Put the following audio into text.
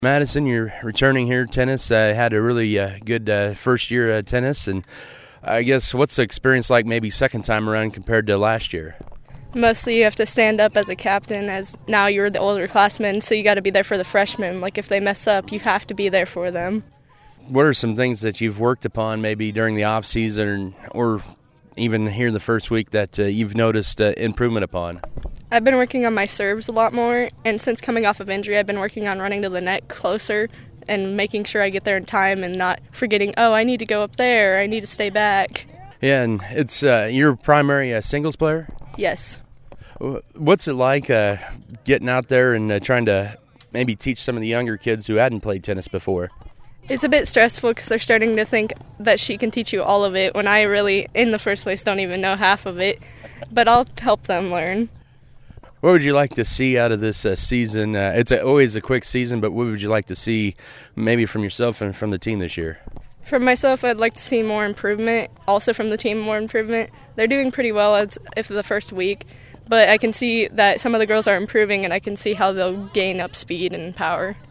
Madison, you're returning here. Tennis had a really good first year at tennis, and I guess what's the experience like maybe second time around compared to last year? Mostly you have to stand up as a captain, as now you're the older classman, so you got to be there for the freshmen. Like if they mess up, you have to be there for them. What are some things that you've worked upon maybe during the off season or even here in the first week that you've noticed improvement upon? I've been working on my serves a lot more, and since coming off of injury, I've been working on running to the net closer and making sure I get there in time and not forgetting, I need to go up there, I need to stay back. Yeah, and it's your primary singles player? Yes. What's it like getting out there and trying to maybe teach some of the younger kids who hadn't played tennis before? It's a bit stressful because they're starting to think that she can teach you all of it when I really, in the first place, don't even know half of it. But I'll help them learn. What would you like to see out of this season? It's always a quick season, but what would you like to see maybe from yourself and from the team this year? From myself, I'd like to see more improvement. Also from the team, more improvement. They're doing pretty well as if the first week, but I can see that some of the girls are improving, and I can see how they'll gain up speed and power.